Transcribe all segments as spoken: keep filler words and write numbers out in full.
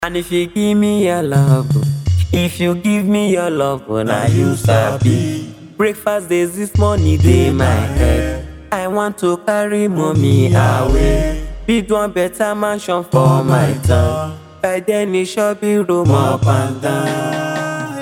And if you give me your love, if you give me your love, now you sabi. Breakfast days this morning dey my head. I want to carry mommy away. Build one better mansion for my town. By then it shall be room up and down.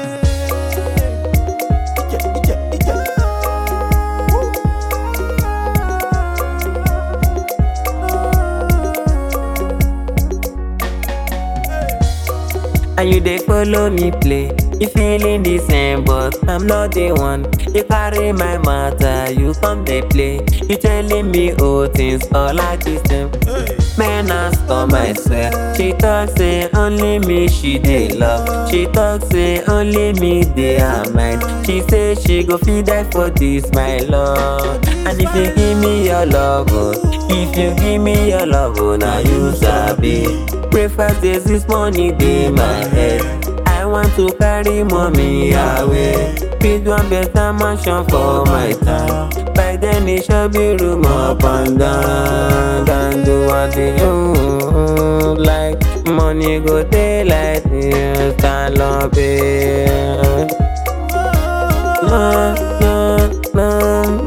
And you dey follow me play. You feeling the same, but I'm not the one. You carry my matter, you come dey play. You telling me old things, all like the same. Man ask come, I swear. She talk say only me she dey love. She talk say only me dey her mind. She say she go fit die for this my love. And if you give me your love, oh, if you give me your love, oh, now you sabi. Breakfast days this morning dey my head. I want to carry mommy away. Build one better mansion for my town. By then it shall be room up and down. Can do what you do. Like money go dey like this. Stand up here. No, no, no.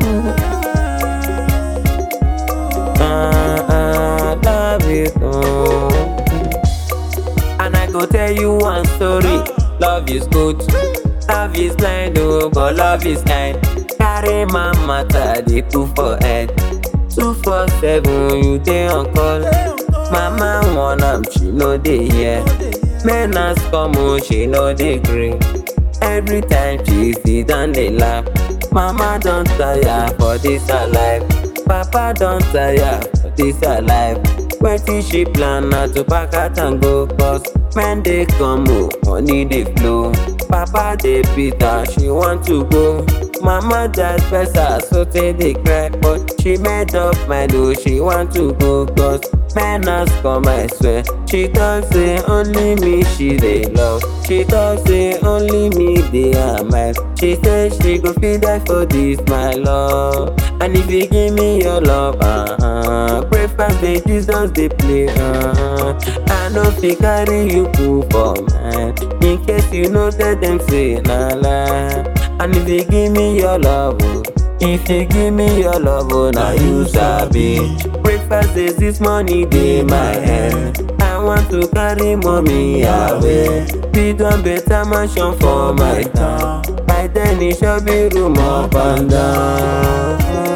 Uh, uh, love it, oh. And I go tell you one story. Love is good, love is blind, oh, but love is kind. Carry my matter, they two for head. Two for seven, you dey on call. Mama want am, she know they hear. Men ask come, oh, she know they green. Every time she sit down, they laugh. Mama don't tire for this her life. Papa don't tire for this her life. Wetin she plan na to pack out and go, cause men dey come, oh, money dey flow. Papa dey beat her, she want to go. Mama just press her, so tey dey cry, but she made up mind, oh, she want to go, cause men ask come, I swear. She talk say only me she dey love. She talk say only me dey her mind. She say she go fit die for this my love. And if you give me your love, uh-huh, breakfast day Jesus dey play, uh-huh. I no fit carry you put for mine. In case you know that them say na lie. And if you give me your love, oh, if you give me your love, oh, now you sabi. Breakfast days this morning dey my head. I want to carry mommy away. Build one better mansion for my town. By then it shall be room up and down.